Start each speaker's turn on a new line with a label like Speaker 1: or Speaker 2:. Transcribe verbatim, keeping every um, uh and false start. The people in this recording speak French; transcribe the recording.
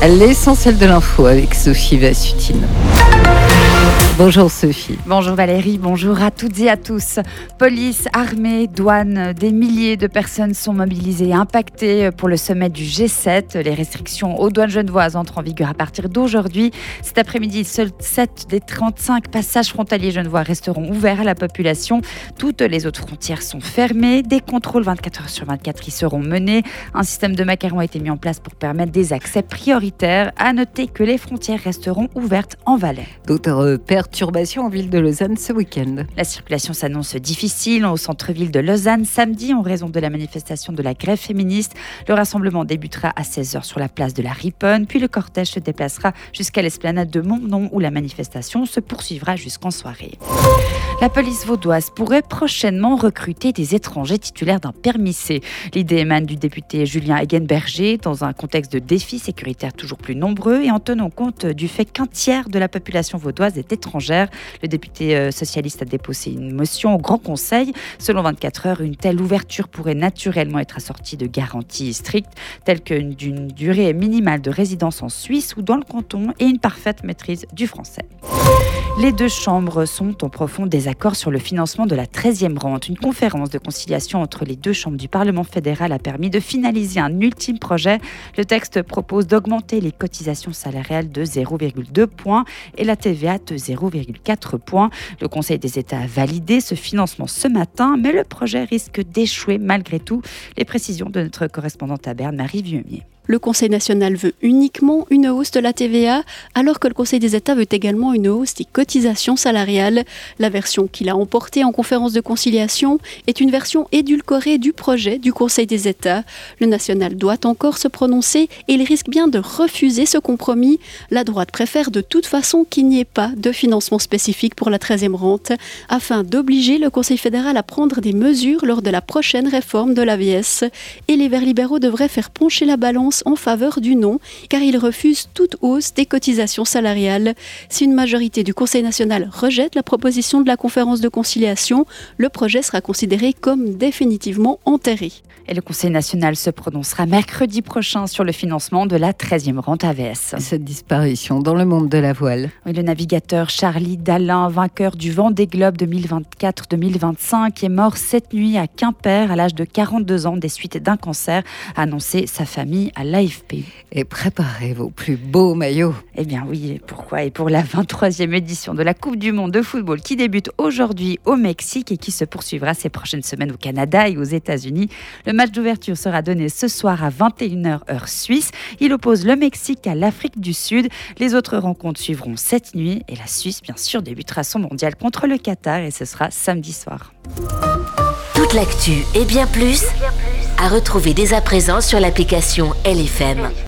Speaker 1: L'essentiel de l'info avec Sophie Vassutine. Bonjour Sophie.
Speaker 2: Bonjour Valérie, bonjour à toutes et à tous. Police, armée, douane, des milliers de personnes sont mobilisées et impactées pour le sommet du G sept. Les restrictions aux douanes genevoises entrent en vigueur à partir d'aujourd'hui. Cet après-midi, seuls sept des trente-cinq passages frontaliers genevois resteront ouverts à la population. Toutes les autres frontières sont fermées. Des contrôles vingt-quatre heures sur vingt-quatre y seront menés. Un système de macarons a été mis en place pour permettre des accès prioritaires. À noter que les frontières resteront ouvertes en Valais.
Speaker 1: D'autres perturbations en ville de Lausanne ce week-end.
Speaker 2: La circulation s'annonce difficile au centre-ville de Lausanne samedi en raison de la manifestation de la grève féministe. Le rassemblement débutera à seize heures sur la place de la Riponne, puis le cortège se déplacera jusqu'à l'esplanade de Montnon où la manifestation se poursuivra jusqu'en soirée. La police vaudoise pourrait prochainement recruter des étrangers titulaires d'un permis C. L'idée émane du député Julien Eggenberger dans un contexte de défis sécuritaires toujours plus nombreux et en tenant compte du fait qu'un tiers de la population vaudoise est étrangère. Le député socialiste a déposé une motion au Grand Conseil. Selon vingt-quatre heures, une telle ouverture pourrait naturellement être assortie de garanties strictes, telles qu'une durée minimale de résidence en Suisse ou dans le canton et une parfaite maîtrise du français. Les deux chambres sont en profond désaccord sur le financement de la treizième rente. Une conférence de conciliation entre les deux chambres du Parlement fédéral a permis de finaliser un ultime projet. Le texte propose d'augmenter les cotisations salariales de zéro virgule deux points et la T V A de zéro virgule quatre points. Le Conseil des États a validé ce financement ce matin, mais le projet risque d'échouer malgré tout. Les précisions de notre correspondante à Berne, Marie Vieumier.
Speaker 3: Le Conseil national veut uniquement une hausse de la T V A, alors que le Conseil des États veut également une hausse des cotisations salariales. La version qu'il a emportée en conférence de conciliation est une version édulcorée du projet du Conseil des États. Le national doit encore se prononcer et il risque bien de refuser ce compromis. La droite préfère de toute façon qu'il n'y ait pas de financement spécifique pour la treizième rente, afin d'obliger le Conseil fédéral à prendre des mesures lors de la prochaine réforme de l'A V S. Et les Verts libéraux devraient faire pencher la balance en faveur du non, car ils refusent toute hausse des cotisations salariales. Si une majorité du Conseil national rejette la proposition de la conférence de conciliation, le projet sera considéré comme définitivement enterré.
Speaker 2: Et le Conseil national se prononcera mercredi prochain sur le financement de la treizième rente A V S.
Speaker 1: Cette disparition dans le monde de la voile.
Speaker 2: Oui, le navigateur Charlie Dalin, vainqueur du Vendée Globe deux mille vingt-quatre deux mille vingt-cinq, est mort cette nuit à Quimper à l'âge de quarante-deux ans des suites d'un cancer, a annoncé sa famille à l'A F P.
Speaker 1: Et préparez vos plus beaux maillots.
Speaker 2: Eh bien oui, pourquoi ? Et pour la vingt-troisième édition de la Coupe du Monde de football qui débute aujourd'hui au Mexique et qui se poursuivra ces prochaines semaines au Canada et aux États-Unis, le match d'ouverture sera donné ce soir à vingt et une heures heure suisse. Il oppose le Mexique à l'Afrique du Sud. Les autres rencontres suivront cette nuit et la Suisse, bien sûr, débutera son mondial contre le Qatar et ce sera samedi soir.
Speaker 4: Toute l'actu et bien plus à retrouver dès à présent sur l'application L F M.